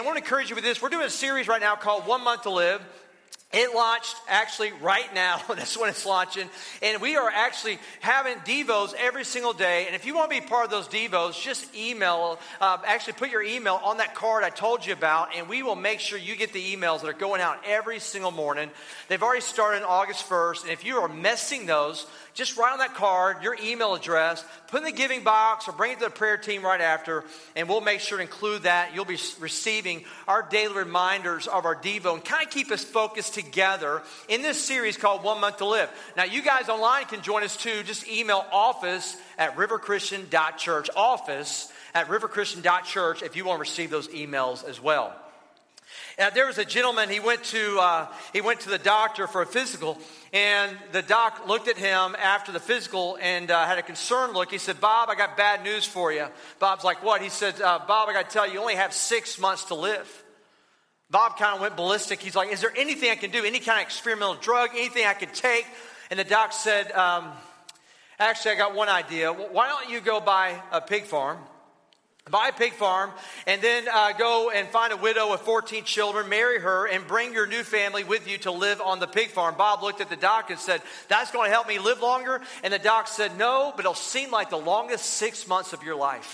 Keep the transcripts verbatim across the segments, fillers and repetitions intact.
I want to encourage you with this. We're doing a series right now called One Month to Live. It launched actually right now. That's when it's launching. And we are actually having Devos every single day. And if you want to be part of those Devos, just email, uh, actually put your email on that card I told you about. And we will make sure you get the emails that are going out every single morning. They've already started on August first. And if you are missing those, just write on that card your email address, put in the giving box, or bring it to the prayer team right after, and we'll make sure to include that. You'll be receiving our daily reminders of our Devo and kind of keep us focused together in this series called One Month to Live. Now, you guys online can join us too. Just email office at river christian dot church, office at river christian dot church if you want to receive those emails as well. Now, there was a gentleman, he went to uh, he went to the doctor for a physical, and the doc looked at him after the physical and uh, had a concerned look. He said, "Bob, I got bad news for you." Bob's like, "What?" He said, uh, "Bob, I got to tell you, you only have six months to live." Bob kind of went ballistic. He's like, "Is there anything I can do, any kind of experimental drug, anything I could take?" And the doc said, um, "Actually, I got one idea. Why don't you go buy a pig farm? Buy a pig farm, and then uh, go and find a widow with fourteen children, marry her, and bring your new family with you to live on the pig farm." Bob looked at the doc and said, "That's going to help me live longer?" And the doc said, "No, but it'll seem like the longest six months of your life."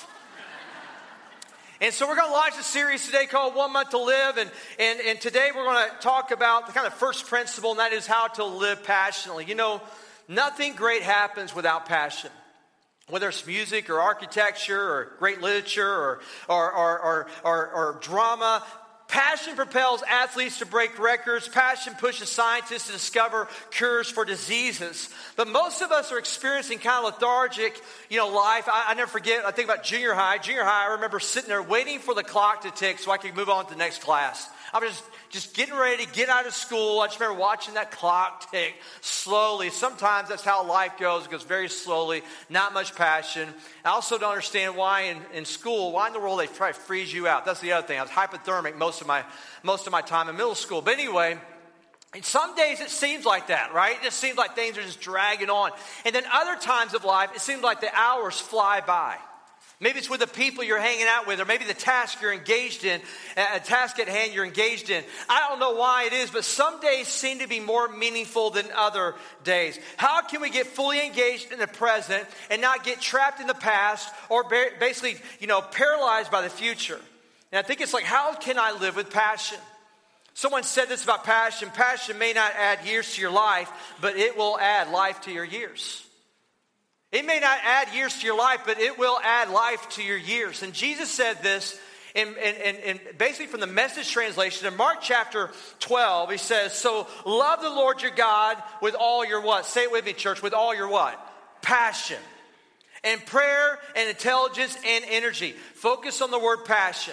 And so we're going to launch a series today called One Month to Live. And, and, and today we're going to talk about the kind of first principle, and that is how to live passionately. You know, nothing great happens without passion. Whether it's music or architecture or great literature or, or, or, or, or, or drama, passion propels athletes to break records. Passion pushes scientists to discover cures for diseases. But most of us are experiencing kind of lethargic, you know, life. I, I never forget, I think about junior high. Junior high, I remember sitting there waiting for the clock to tick so I could move on to the next class. I was just, just getting ready to get out of school. I just remember watching that clock tick slowly. Sometimes that's how life goes. It goes very slowly, not much passion. I also don't understand why in, in school, why in the world they try to freeze you out. That's the other thing. I was hypothermic most of my most of my time in middle school. But anyway, and some days it seems like that, right? It just seems like things are just dragging on. And then other times of life, it seems like the hours fly by. Maybe it's with the people you're hanging out with, or maybe the task you're engaged in, a task at hand you're engaged in. I don't know why it is, but some days seem to be more meaningful than other days. How can we get fully engaged in the present and not get trapped in the past or basically, you know, paralyzed by the future? And I think it's like, how can I live with passion? Someone said this about passion. Passion may not add years to your life, but it will add life to your years. It may not add years to your life, but it will add life to your years. And Jesus said this in, in, in, in basically from the Message translation. In Mark chapter twelve, he says, "So love the Lord your God with all your" what? Say it with me, church. With all your what? Passion. And prayer and intelligence and energy. Focus on the word passion.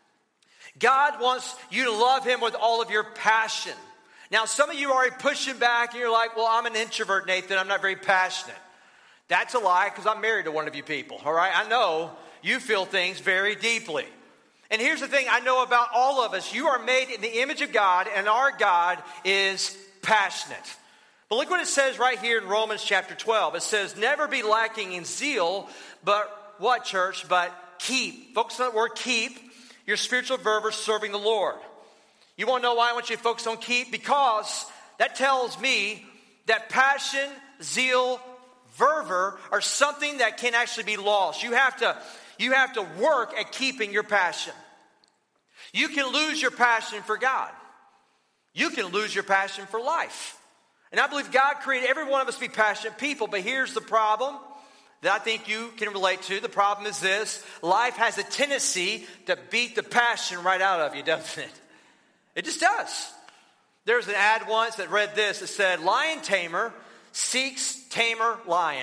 God wants you to love him with all of your passion. Now, some of you are already pushing back and you're like, "Well, I'm an introvert, Nathan. I'm not very passionate." That's a lie, because I'm married to one of you people, all right? I know you feel things very deeply. And here's the thing I know about all of us. You are made in the image of God, and our God is passionate. But look what it says right here in Romans chapter twelve. It says, "Never be lacking in zeal, but" what, church? "But keep." Focus on that word keep. Your spiritual fervor serving the Lord. You want to know why I want you to focus on keep? Because that tells me that passion, zeal, fervor are something that can actually be lost. You have to, you have to work at keeping your passion. You can lose your passion for God. You can lose your passion for life. And I believe God created every one of us to be passionate people. But here's the problem that I think you can relate to. The problem is this: life has a tendency to beat the passion right out of you, doesn't it? It just does. There's an ad once that read this. It said, "Lion tamer seeks tamer lion."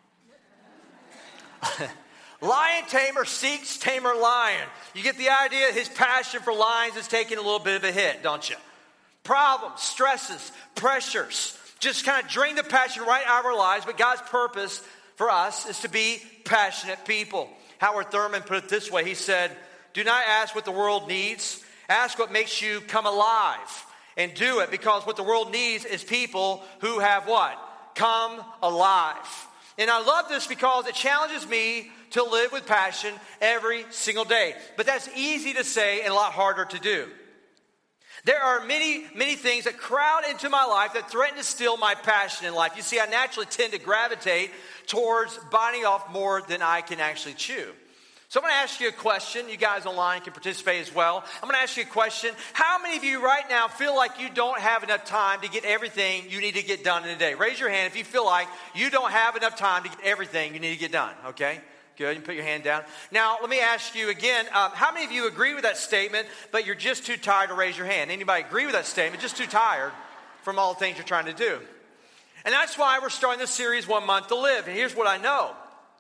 Lion tamer seeks tamer lion. You get the idea? His passion for lions is taking a little bit of a hit, don't you? Problems, stresses, pressures just kind of drain the passion right out of our lives. But God's purpose for us is to be passionate people. Howard Thurman put it this way. He said, "Do not ask what the world needs. Ask what makes you come alive. And do it, because what the world needs is people who have what? Come alive." And I love this because it challenges me to live with passion every single day. But that's easy to say and a lot harder to do. There are many, many things that crowd into my life that threaten to steal my passion in life. You see, I naturally tend to gravitate towards biting off more than I can actually chew. So I'm going to ask you a question. You guys online can participate as well. I'm going to ask you a question. How many of you right now feel like you don't have enough time to get everything you need to get done in a day? Raise your hand if you feel like you don't have enough time to get everything you need to get done. Okay, good. You put your hand down. Now, let me ask you again. Um, how many of you agree with that statement, but you're just too tired to raise your hand? Anybody agree with that statement? Just too tired from all the things you're trying to do. And that's why we're starting this series, One Month to Live. And here's what I know.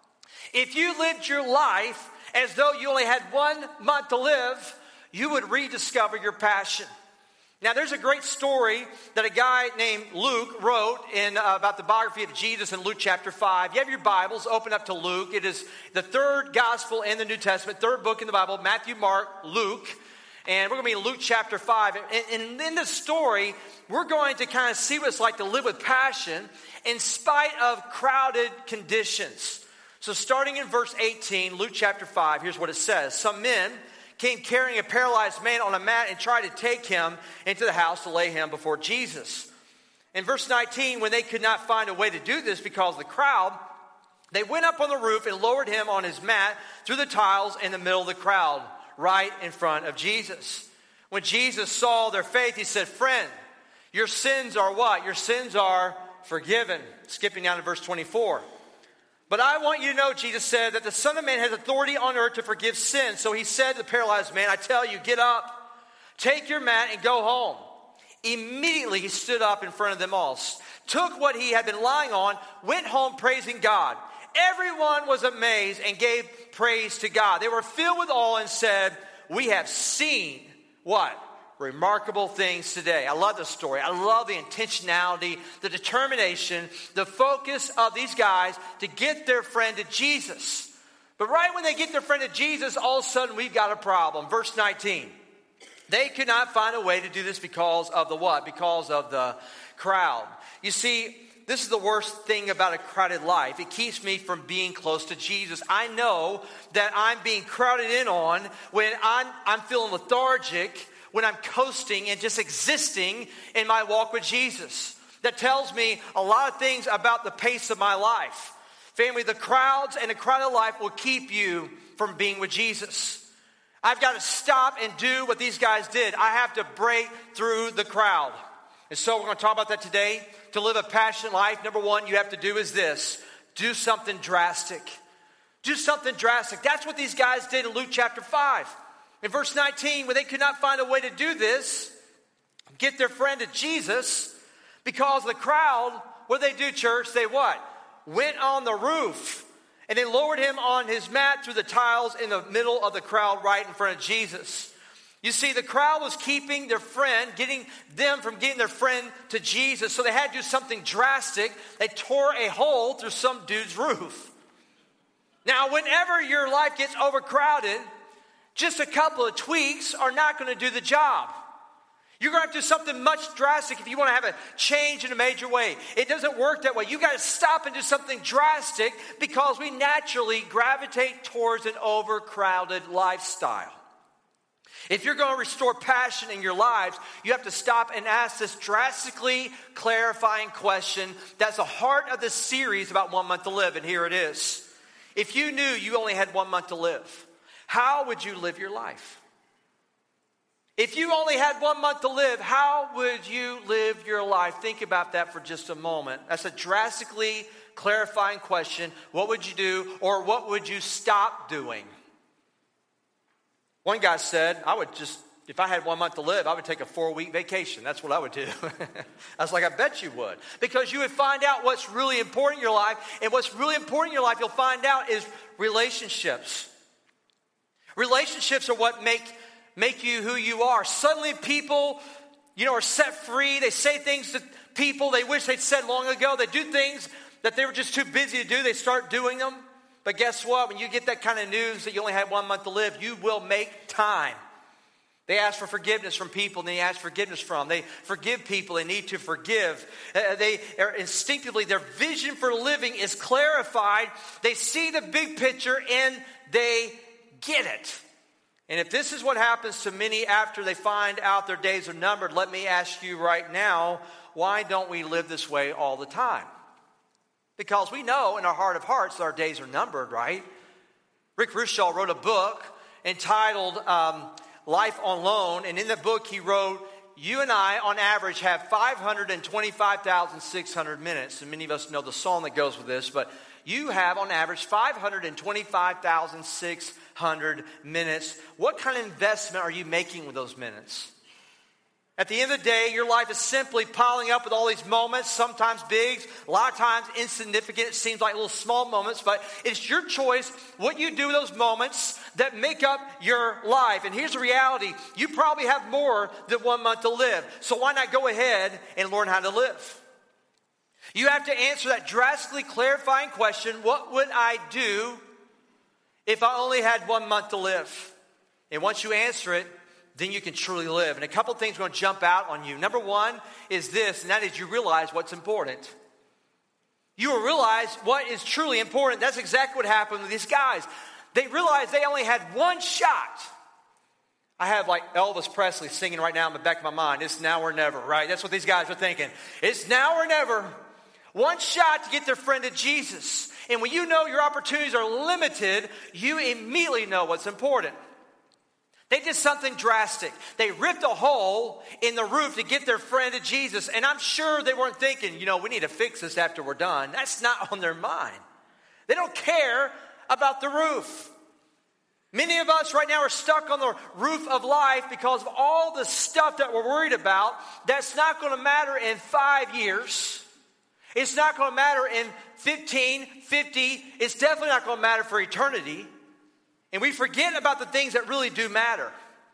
If you lived your life as though you only had one month to live, you would rediscover your passion. Now, there's a great story that a guy named Luke wrote in uh, about the biography of Jesus in Luke chapter five. You have your Bibles, open up to Luke. It is the third gospel in the New Testament, third book in the Bible, Matthew, Mark, Luke. And we're going to be in Luke chapter five. And, and in this story, we're going to kind of see what it's like to live with passion in spite of crowded conditions. So starting in verse eighteen, Luke chapter five, here's what it says. Some men came carrying a paralyzed man on a mat and tried to take him into the house to lay him before Jesus. In verse nineteen, when they could not find a way to do this because of the crowd, they went up on the roof and lowered him on his mat through the tiles in the middle of the crowd, right in front of Jesus. When Jesus saw their faith, he said, "Friend, your sins are what? Your sins are forgiven." Skipping down to verse twenty-four. "But I want you to know," Jesus said, "that the Son of Man has authority on earth to forgive sins." So he said to the paralyzed man, "I tell you, get up, take your mat and go home." Immediately he stood up in front of them all, took what he had been lying on, went home praising God. Everyone was amazed and gave praise to God. They were filled with awe and said, "We have seen" what? "Remarkable things today." I love this story. I love the intentionality, the determination, the focus of these guys to get their friend to Jesus. But right when they get their friend to Jesus, all of a sudden we've got a problem. Verse nineteen. They could not find a way to do this because of the what? Because of the crowd. You see, this is the worst thing about a crowded life. It keeps me from being close to Jesus. I know that I'm being crowded in on when I'm, I'm feeling lethargic, when I'm coasting and just existing in my walk with Jesus. That tells me a lot of things about the pace of my life. Family, the crowds and the crowded life will keep you from being with Jesus. I've got to stop and do what these guys did. I have to break through the crowd. And so we're going to talk about that today. To live a passionate life, number one you have to do is this. Do something drastic. Do something drastic. That's what these guys did in Luke chapter five. In verse nineteen, when they could not find a way to do this, get their friend to Jesus, because the crowd, what did they do, church? They what? Went on the roof. And they lowered him on his mat through the tiles in the middle of the crowd right in front of Jesus. You see, the crowd was keeping their friend, getting them from getting their friend to Jesus. So they had to do something drastic. They tore a hole through some dude's roof. Now, whenever your life gets overcrowded, just a couple of tweaks are not going to do the job. You're going to have to do something much drastic if you want to have a change in a major way. It doesn't work that way. You've got to stop and do something drastic because we naturally gravitate towards an overcrowded lifestyle. If you're going to restore passion in your lives, you have to stop and ask this drastically clarifying question that's the heart of the series about One Month to Live, and here it is. If you knew you only had one month to live, how would you live your life? If you only had one month to live, how would you live your life? Think about that for just a moment. That's a drastically clarifying question. What would you do, or what would you stop doing? One guy said, I would just, if I had one month to live, I would take a four-week vacation. That's what I would do. I was like, I bet you would. Because you would find out what's really important in your life. And what's really important in your life, you'll find out, is relationships. Relationships are what make, make you who you are. Suddenly people, you know, are set free. They say things to people they wish they'd said long ago. They do things that they were just too busy to do. They start doing them. But guess what? When you get that kind of news that you only had one month to live, you will make time. They ask for forgiveness from people, and they ask forgiveness from. They forgive people they need to forgive. Uh, they are instinctively, their vision for living is clarified. They see the big picture, and they get it. And if this is what happens to many after they find out their days are numbered, let me ask you right now, why don't we live this way all the time? Because we know in our heart of hearts that our days are numbered, right? Rick Rushaw wrote a book entitled um, Life on Loan. And in the book he wrote, you and I on average have five hundred twenty-five thousand six hundred minutes. And many of us know the song that goes with this. But you have on average five hundred twenty-five thousand six hundred minutes. What kind of investment are you making with those minutes? At the end of the day, your life is simply piling up with all these moments, sometimes big, a lot of times insignificant. It seems like little small moments, but it's your choice what you do with those moments that make up your life. And here's the reality. You probably have more than one month to live. So why not go ahead and learn how to live? You have to answer that drastically clarifying question, what would I do if I only had one month to live? And once you answer it, then you can truly live. And a couple of things are going to jump out on you. Number one is this, and that is you realize what's important. You will realize what is truly important. That's exactly what happened with these guys. They realized they only had one shot. I have like Elvis Presley singing right now in the back of my mind. It's now or never, right? That's what these guys are thinking. It's now or never. One shot to get their friend to Jesus. And when you know your opportunities are limited, you immediately know what's important. They did something drastic. They ripped a hole in the roof to get their friend to Jesus. And I'm sure they weren't thinking, you know, we need to fix this after we're done. That's not on their mind. They don't care about the roof. Many of us right now are stuck on the roof of life because of all the stuff that we're worried about. That's not going to matter in five years. It's not going to matter in fifteen, fifty. It's definitely not going to matter for eternity. And we forget about the things that really do matter.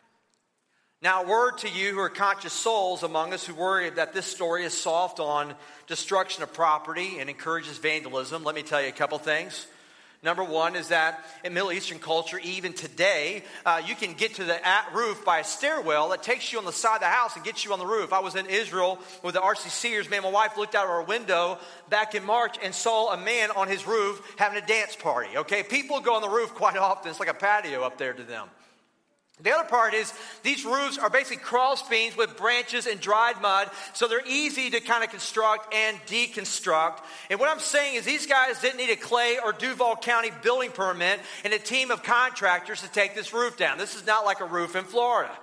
Now, a word to you who are conscious souls among us who worry that this story is soft on destruction of property and encourages vandalism. Let me tell you a couple things. Number one is that in Middle Eastern culture, even today, uh, you can get to the roof by a stairwell that takes you on the side of the house and gets you on the roof. I was in Israel with the R C Cers. Man, my wife looked out our window back in March and saw a man on his roof having a dance party. Okay, people go on the roof quite often. It's like a patio up there to them. The other part is these roofs are basically crawl spaces with branches and dried mud, so they're easy to kind of construct and deconstruct. And what I'm saying is these guys didn't need a Clay or Duval County building permit and a team of contractors to take this roof down. This is not like a roof in Florida.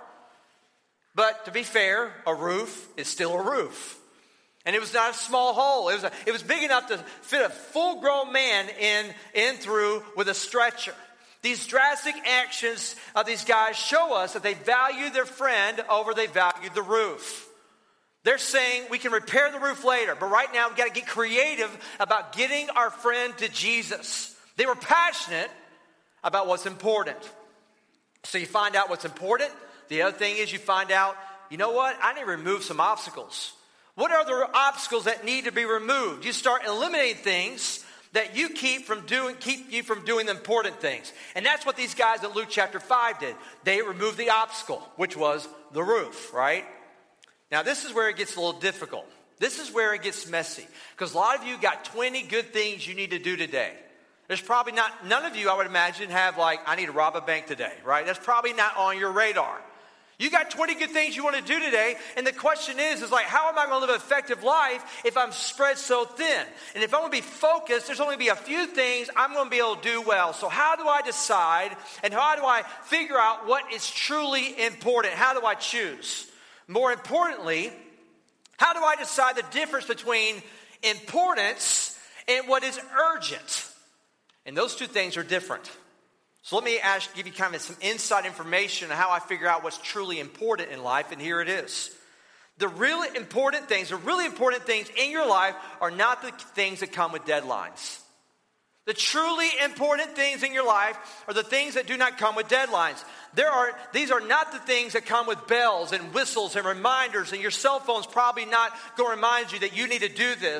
But to be fair, a roof is still a roof. And it was not a small hole. It was, a, it was big enough to fit a full-grown man in, in through with a stretcher. These drastic actions of these guys show us that they value their friend over they value the roof. They're saying we can repair the roof later, but right now we've got to get creative about getting our friend to Jesus. They were passionate about what's important. So you find out what's important. The other thing is you find out, you know what? I need to remove some obstacles. What are the obstacles that need to be removed? You start eliminating things that you keep from doing, keep you from doing the important things. And that's what these guys in Luke chapter five did. They removed the obstacle, which was the roof, right? Now this is where it gets a little difficult. This is where it gets messy. Because a lot of you got twenty good things you need to do today. There's probably not, none of you I would imagine have like, I need to rob a bank today, right? That's probably not on your radar. You got twenty good things you want to do today, and the question is, is like, how am I going to live an effective life if I'm spread so thin? And if I'm going to be focused, there's only going to be a few things I'm going to be able to do well. So how do I decide, and how do I figure out what is truly important? How do I choose? More importantly, how do I decide the difference between importance and what is urgent? And those two things are different. So let me ask, give you kind of some inside information on how I figure out what's truly important in life, and here it is. The really important things, the really important things in your life are not the things that come with deadlines. The truly important things in your life are the things that do not come with deadlines. There are, these are not the things that come with bells and whistles and reminders, and your cell phone's probably not going to remind you that you need to do this.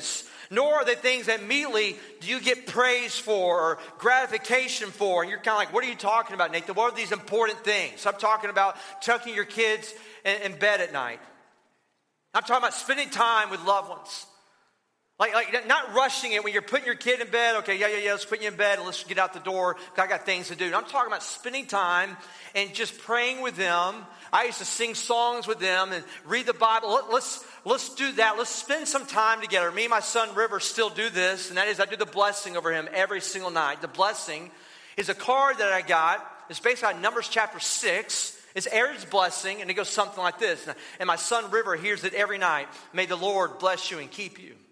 Nor are they things that immediately do you get praise for or gratification for. And you're kind of like, what are you talking about, Nathan? What are these important things? I'm talking about tucking your kids in, in bed at night. I'm talking about spending time with loved ones. Like, like not rushing it when you're putting your kid in bed. Okay, yeah, yeah, yeah, let's put you in bed and let's get out the door because I got things to do. I'm talking about spending time and just praying with them. I used to sing songs with them and read the Bible. Let, let's, let's do that. Let's spend some time together. Me and my son River still do this, and that is I do the blessing over him every single night. The blessing is a card that I got. It's based on Numbers chapter six. It's Aaron's blessing, and it goes something like this. And my son River hears it every night. May the Lord bless you and keep you.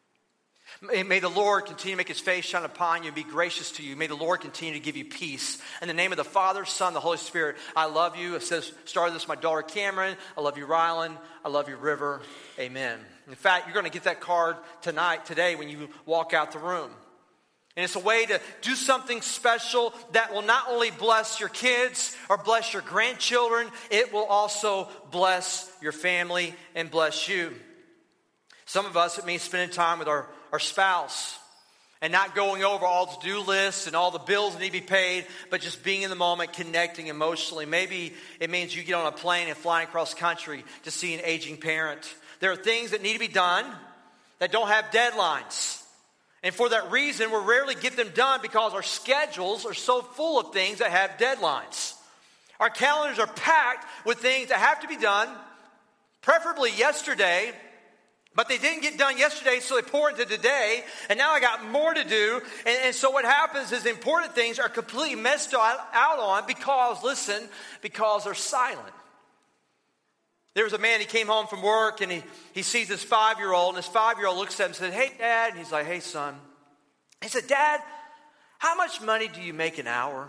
May the Lord continue to make his face shine upon you and be gracious to you. May the Lord continue to give you peace. In the name of the Father, Son, the Holy Spirit, I love you. It says, started this, my daughter Cameron. I love you, Rylan. I love you, River. Amen. In fact, you're going to get that card tonight, today, when you walk out the room. And it's a way to do something special that will not only bless your kids or bless your grandchildren, it will also bless your family and bless you. Some of us, it means spending time with our, our spouse and not going over all the to-do lists and all the bills that need to be paid, but just being in the moment, connecting emotionally. Maybe it means you get on a plane and flying across country to see an aging parent. There are things that need to be done that don't have deadlines. And for that reason, we rarely get them done because our schedules are so full of things that have deadlines. Our calendars are packed with things that have to be done, preferably yesterday, but they didn't get done yesterday, so they pour into today, and now I got more to do. And, and so what happens is the important things are completely messed out, out on because, listen, because they're silent. There was a man, he came home from work, and he, he sees this five-year-old, and this five-year-old looks at him and said, hey, Dad. And he's like, hey, son. He said, Dad, how much money do you make an hour?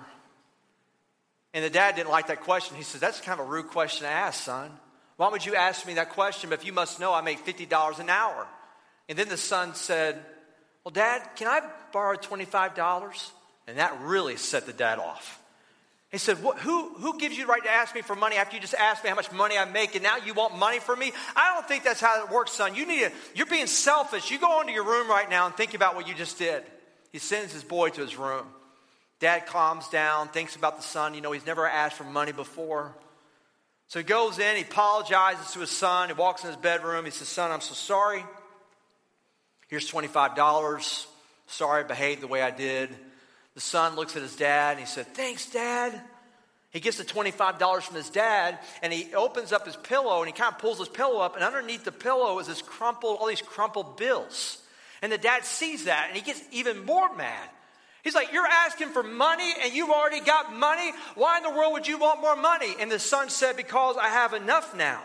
And the dad didn't like that question. He said, that's kind of a rude question to ask, son. Why would you ask me that question? But if you must know, I make fifty dollars an hour. And then the son said, well, Dad, can I borrow twenty-five dollars? And that really set the dad off. He said, what, who, who gives you the right to ask me for money after you just asked me how much money I make and now you want money from me? I don't think that's how it works, son. You need to, you're being selfish. You go into your room right now and think about what you just did. He sends his boy to his room. Dad calms down, thinks about the son. You know, he's never asked for money before. So he goes in, he apologizes to his son. He walks in his bedroom. He says, son, I'm so sorry. Here's twenty-five dollars. Sorry I behaved the way I did. The son looks at his dad and he said, thanks, Dad. He gets the twenty-five dollars from his dad and he opens up his pillow and he kind of pulls his pillow up, and underneath the pillow is this crumpled, all these crumpled bills. And the dad sees that and he gets even more mad. He's like, you're asking for money and you've already got money? Why in the world would you want more money? And the son said, because I have enough now.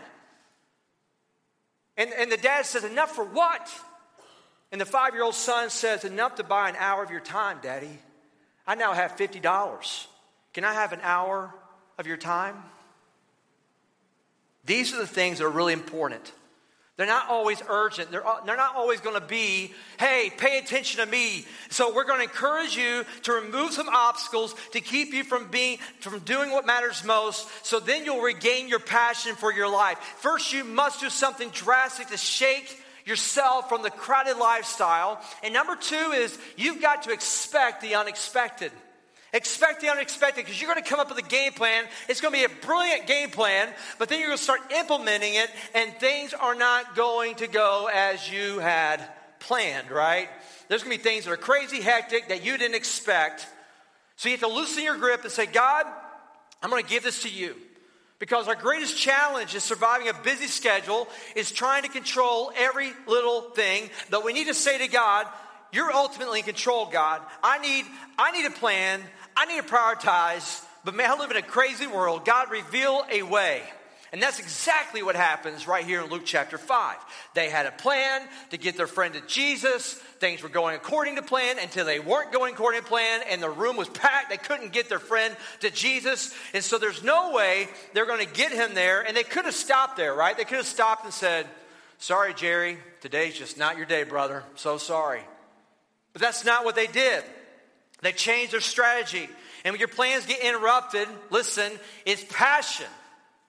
And, and the dad says, enough for what? And the five-year-old son says, enough to buy an hour of your time, Daddy. I now have fifty dollars. Can I have an hour of your time? These are the things that are really important. They're not always urgent. They're, they're not always going to be, hey, pay attention to me. So we're going to encourage you to remove some obstacles to keep you from being, from doing what matters most. So then you'll regain your passion for your life. First, you must do something drastic to shake yourself from the crowded lifestyle. And number two is you've got to expect the unexpected. Expect the unexpected, because you're going to come up with a game plan. It's going to be a brilliant game plan, but then you're going to start implementing it, and things are not going to go as you had planned, right? There's going to be things that are crazy hectic that you didn't expect. So you have to loosen your grip and say, God, I'm going to give this to you. Because our greatest challenge is surviving a busy schedule, is trying to control every little thing. But we need to say to God, you're ultimately in control, God. I need, I need a plan. I need to prioritize. But may I live in a crazy world. God, reveal a way. And that's exactly what happens right here in Luke chapter five. They had a plan to get their friend to Jesus. Things were going according to plan until they weren't going according to plan, and the room was packed. They couldn't get their friend to Jesus. And so there's no way they're going to get him there. And they could have stopped there, right? They could have stopped and said, sorry, Jerry, today's just not your day, brother. So sorry. But that's not what they did. They changed their strategy. And when your plans get interrupted, listen, it's passion.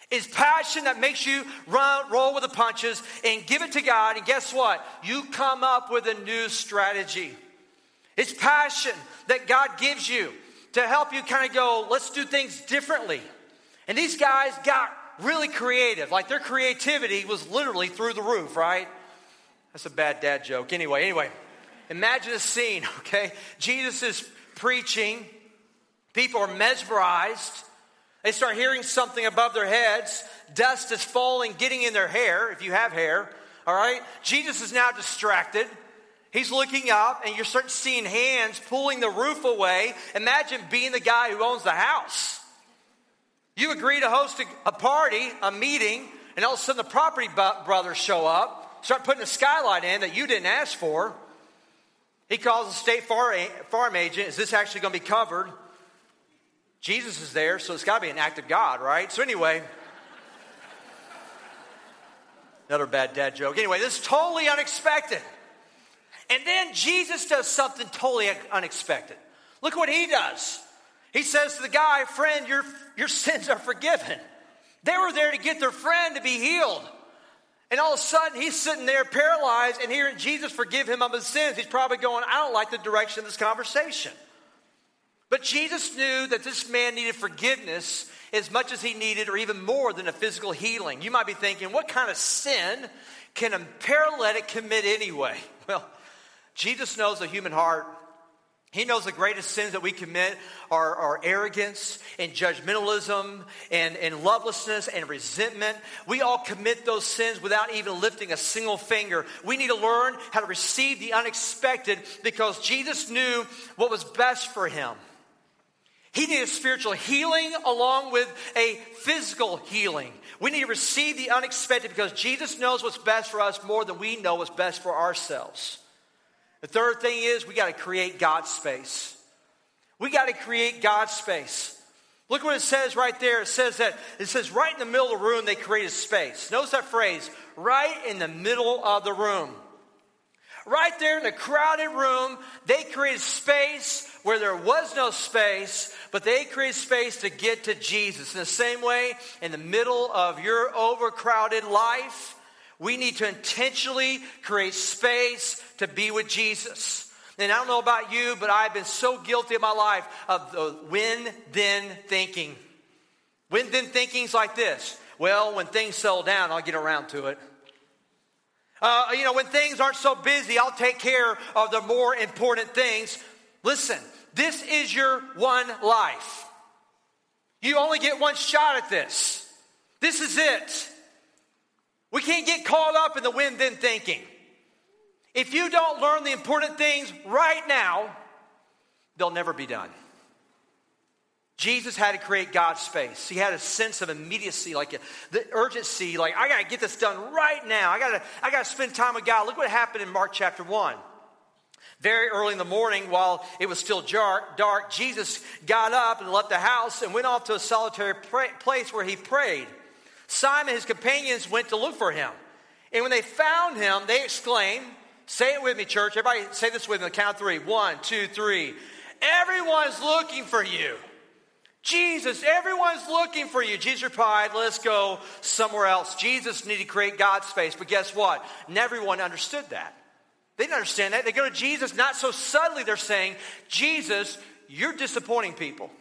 It's passion that makes you run, roll with the punches and give it to God. And guess what? You come up with a new strategy. It's passion that God gives you to help you kind of go, let's do things differently. And these guys got really creative. Like their creativity was literally through the roof, right? That's a bad dad joke. Anyway, anyway, imagine a scene, okay? Jesus is preaching. People are mesmerized. They start hearing something above their heads. Dust is falling, getting in their hair, if you have hair, all right? Jesus is now distracted. He's looking up, and you're starting seeing hands pulling the roof away. Imagine being the guy who owns the house. You agree to host a, a party, a meeting, and all of a sudden the property bu- brothers show up, start putting a skylight in that you didn't ask for. He calls the state far, farm agent. Is this actually going to be covered? Jesus is there, so it's got to be an act of God, right? So anyway, another bad dad joke. Anyway, this is totally unexpected. And then Jesus does something totally unexpected. Look what he does. He says to the guy, friend, your, your sins are forgiven. They were there to get their friend to be healed. And all of a sudden, he's sitting there paralyzed and hearing Jesus forgive him of his sins. He's probably going, I don't like the direction of this conversation. But Jesus knew that this man needed forgiveness as much as he needed, or even more than a physical healing. You might be thinking, what kind of sin can a paralytic commit anyway? Well, Jesus knows the human heart. He knows the greatest sins that we commit are, are arrogance and judgmentalism and, and lovelessness and resentment. We all commit those sins without even lifting a single finger. We need to learn how to receive the unexpected because Jesus knew what was best for him. He needed spiritual healing along with a physical healing. We need to receive the unexpected because Jesus knows what's best for us more than we know what's best for ourselves. The third thing is we got to create God's space. We got to create God's space. Look what it says right there. It says that, it says right in the middle of the room they created space. Notice that phrase, right in the middle of the room. Right there in the crowded room, they created space where there was no space, but they created space to get to Jesus. In the same way, in the middle of your overcrowded life, we need to intentionally create space to be with Jesus. And I don't know about you, but I've been so guilty in my life of the when-then thinking. When-then thinking's like this. Well, when things settle down, I'll get around to it. Uh, you know, when things aren't so busy, I'll take care of the more important things. Listen, this is your one life. You only get one shot at this. This is it. We can't get caught up in the when-then thinking. If you don't learn the important things right now, they'll never be done. Jesus had to create God's space. He had a sense of immediacy, like a, the urgency, like I got to get this done right now. I got to I got to spend time with God. Look what happened in Mark chapter one. Very early in the morning, while it was still dark, dark, Jesus got up and left the house and went off to a solitary pray, place where he prayed. Simon and his companions went to look for him. And when they found him, they exclaimed, say it with me, church. Everybody say this with me on the count of three. One, two, three. Everyone's looking for you. Jesus, everyone's looking for you. Jesus replied, let's go somewhere else. Jesus needed to create God's space. But guess what? Not everyone understood that. They didn't understand that. They go to Jesus, not so subtly. They're saying, Jesus, you're disappointing people.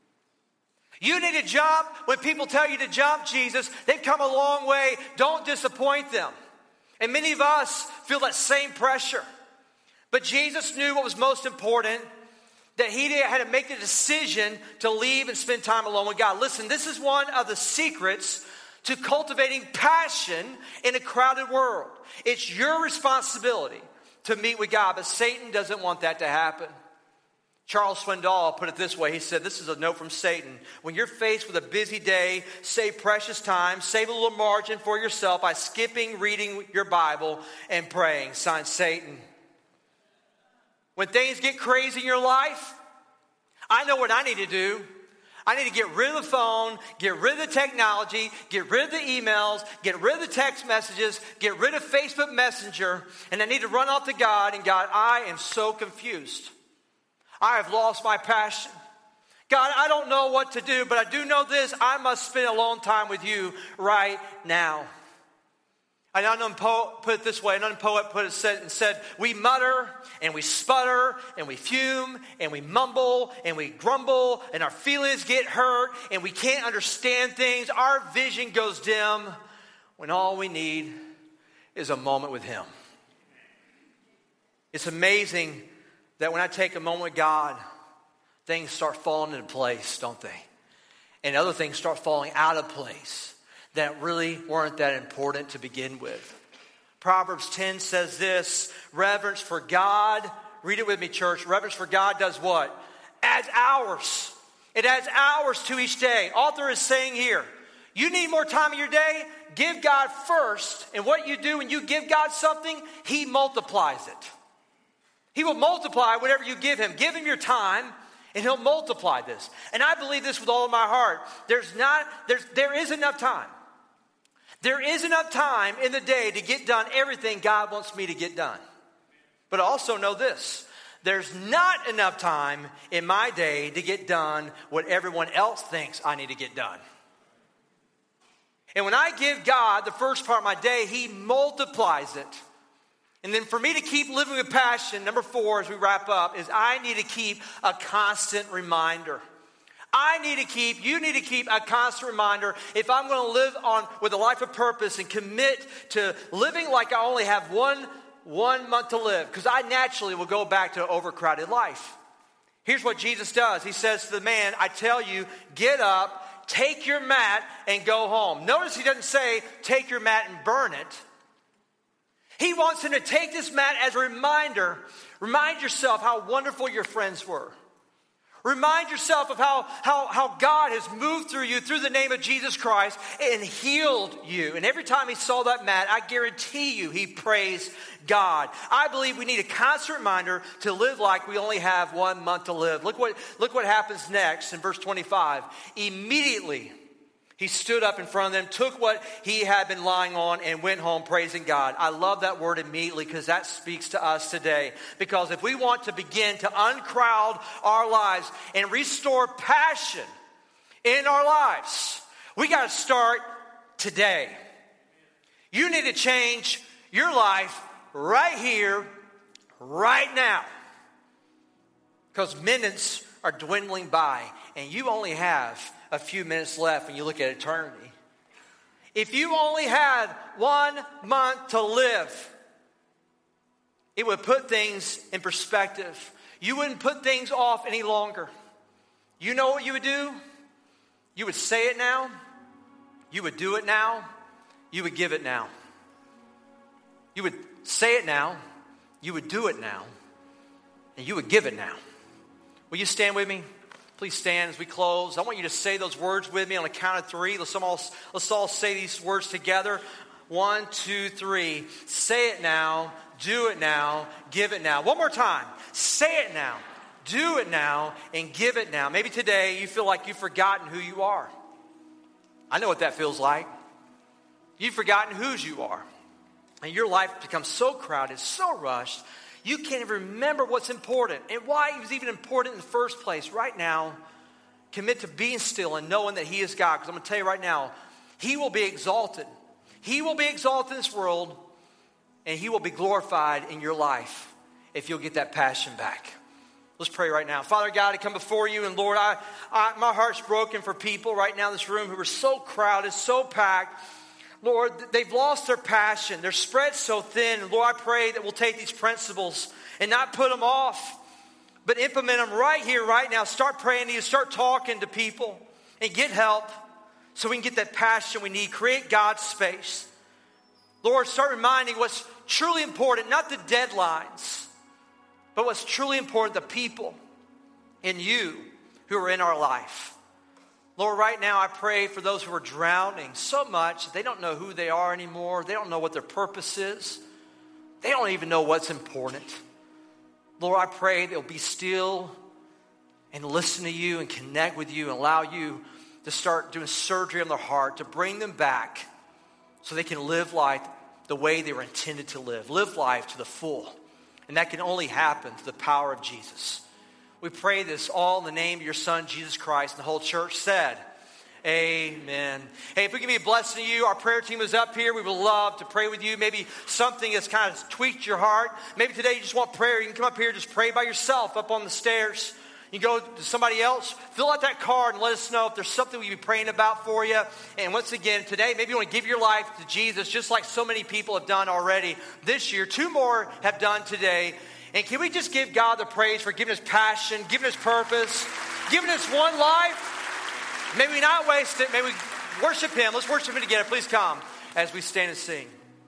You need to jump when people tell you to jump, Jesus. They've come a long way. Don't disappoint them. And many of us feel that same pressure. But Jesus knew what was most important, that he had to make the decision to leave and spend time alone with God. Listen, this is one of the secrets to cultivating passion in a crowded world. It's your responsibility to meet with God, but Satan doesn't want that to happen. Charles Swindoll put it this way. He said, this is a note from Satan. When you're faced with a busy day, save precious time, save a little margin for yourself by skipping reading your Bible and praying. Signed, Satan. When things get crazy in your life, I know what I need to do. I need to get rid of the phone, get rid of the technology, get rid of the emails, get rid of the text messages, get rid of Facebook Messenger, and I need to run out to God and God, I am so confused. I have lost my passion. God, I don't know what to do, but I do know this. I must spend alone time with you right now. Another poet put it this way. Another poet put it said, and said, we mutter and we sputter and we fume and we mumble and we grumble and our feelings get hurt and we can't understand things. Our vision goes dim when all we need is a moment with him. It's amazing that when I take a moment with God, things start falling into place, don't they? And other things start falling out of place that really weren't that important to begin with. Proverbs ten says this, reverence for God, read it with me, church. Reverence for God does what? Adds hours. It adds hours to each day. Author is saying here, you need more time in your day? Give God first. And what you do when you give God something, he multiplies it. He will multiply whatever you give him. Give him your time, and he'll multiply this. And I believe this with all of my heart. There's not, there's, there is enough time. There is enough time in the day to get done everything God wants me to get done. But also know this. There's not enough time in my day to get done what everyone else thinks I need to get done. And when I give God the first part of my day, he multiplies it. And then for me to keep living with passion, number four, as we wrap up, is I need to keep a constant reminder. I need to keep, you need to keep a constant reminder if I'm going to live on with a life of purpose and commit to living like I only have one, one month to live. Because I naturally will go back to an overcrowded life. Here's what Jesus does. He says to the man, I tell you, get up, take your mat, and go home. Notice he doesn't say, take your mat and burn it. He wants him to take this mat as a reminder. Remind yourself how wonderful your friends were. Remind yourself of how, how, how God has moved through you through the name of Jesus Christ and healed you. And every time he saw that mat, I guarantee you he praised God. I believe we need a constant reminder to live like we only have one month to live. Look what, look what happens next in verse twenty-five. Immediately he stood up in front of them, took what he had been lying on, and went home praising God. I love that word immediately because that speaks to us today. Because if we want to begin to uncrowd our lives and restore passion in our lives, we got to start today. You need to change your life right here, right now. Because minutes are dwindling by, and you only have a few minutes left when you look at eternity. If you only had one month to live, it would put things in perspective. You wouldn't put things off any longer. You know what you would do? You would say it now. You would do it now. You would give it now. You would say it now. You would do it now. And you would give it now. Will you stand with me? Please stand as we close. I want you to say those words with me on the count of three. Let's all, let's all say these words together. One, two, three. Say it now. Do it now. Give it now. One more time. Say it now. Do it now. And give it now. Maybe today you feel like you've forgotten who you are. I know what that feels like. You've forgotten whose you are. And your life becomes so crowded, so rushed, you can't even remember what's important and why it was even important in the first place. Right now, commit to being still and knowing that he is God. Because I'm going to tell you right now, he will be exalted. He will be exalted in this world, and he will be glorified in your life if you'll get that passion back. Let's pray right now. Father God, I come before you, and Lord, I, I my heart's broken for people right now in this room who are so crowded, so packed. Lord, they've lost their passion. They're spread so thin. And Lord, I pray that we'll take these principles and not put them off, but implement them right here, right now. Start praying to you. Start talking to people and get help so we can get that passion we need. Create God's space. Lord, start reminding what's truly important, not the deadlines, but what's truly important, the people in you who are in our life. Lord, right now I pray for those who are drowning so much, they don't know who they are anymore. They don't know what their purpose is. They don't even know what's important. Lord, I pray they'll be still and listen to you and connect with you and allow you to start doing surgery on their heart to bring them back so they can live life the way they were intended to live. Live life to the full. And that can only happen through the power of Jesus. We pray this all in the name of your Son, Jesus Christ. And the whole church said, amen. Hey, if we can be a blessing to you, our prayer team is up here. We would love to pray with you. Maybe something has kind of tweaked your heart. Maybe today you just want prayer. You can come up here and just pray by yourself up on the stairs. You go to somebody else, fill out that card and let us know if there's something we can be praying about for you. And once again, today, maybe you want to give your life to Jesus just like so many people have done already this year. Two more have done today. And can we just give God the praise for giving us passion, giving us purpose, giving us one life? May we not waste it. May we worship Him. Let's worship Him together. Please come as we stand and sing.